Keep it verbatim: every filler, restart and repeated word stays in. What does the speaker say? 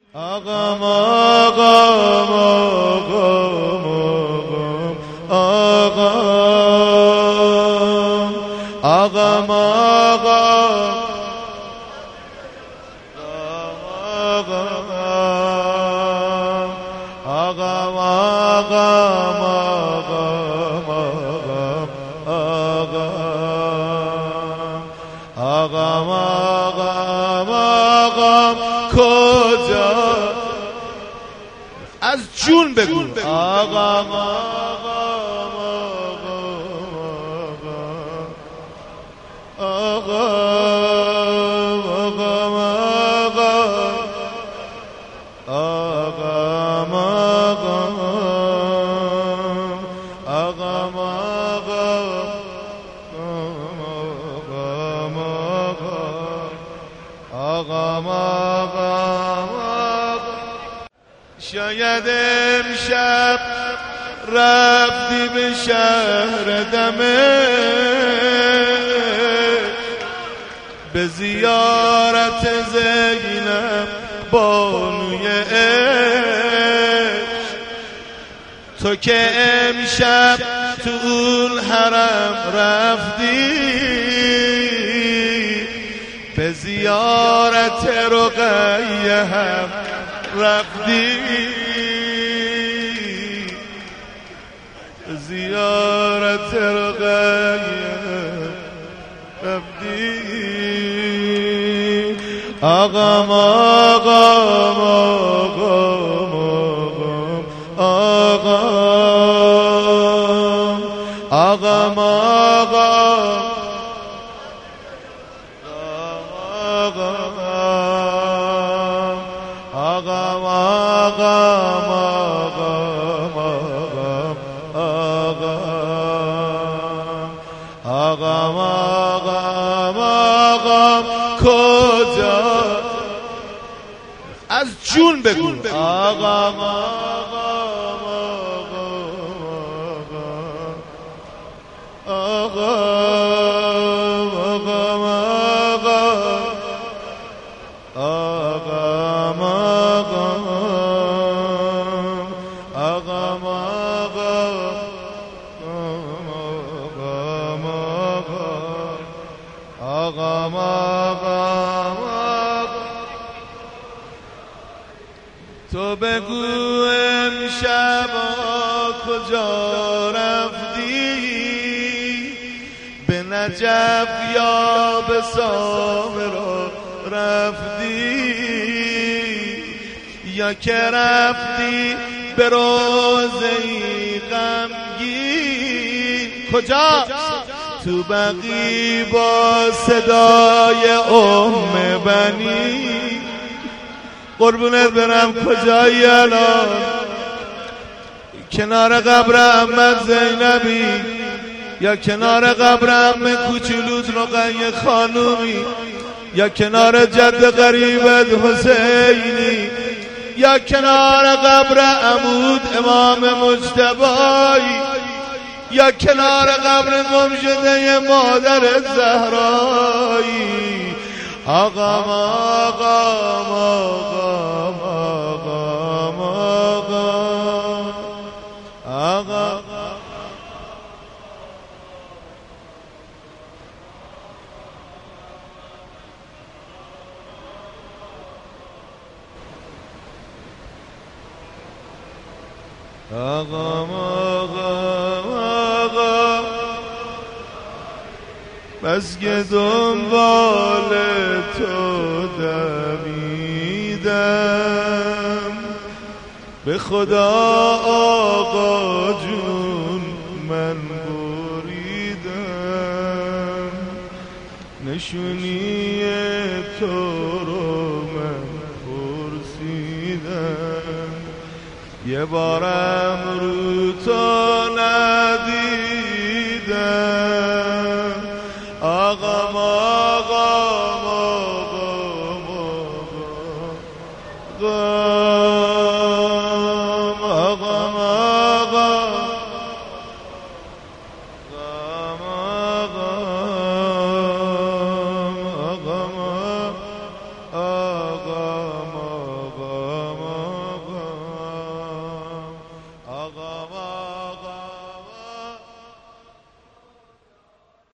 آقام آقام آقام آقام آقام آقام آقام آقام کجا از جون بگو آقام آقام آقام آقام آقام آقام آقام آقام شاید امشب رفتی به شهر دمه به زیارت زینب بانوی عشق، تو که امشب تو اون حرم رفتی به زیارت رقیه هم رفتی زیارت رقیه رفتی آقام آقام آقام آقام آقام آقام آقام آقام آقام کجا از جون بگو آقام آقام آقام آقام آقام آقام آقام آقام تو بگو امشب کجا رفتی به نجف یا به سامرا رفتی یا که رفتی به روضه‌ای غمگین کجا تو بقی با صدای ام بنی قربونت برم کجایی الان کنار قبر احمد زینبی یا کنار قبر ام کوچولوت رقیه خانومی یا کنار جد غریبت حسینی یا کنار قبر عمود امام مجتبی یا کنار قبر گمشده مادر زهرایی آقام آقام آقام آقام آقام آقام آقام آقام آقام بس که دنبال تو دویدم به خدا آقا جون من بریدم نشونی تو رو من پرسیدم یه بارم رو تو ندیدم آقام آقام آقام آقام آقام آقام آقام آقام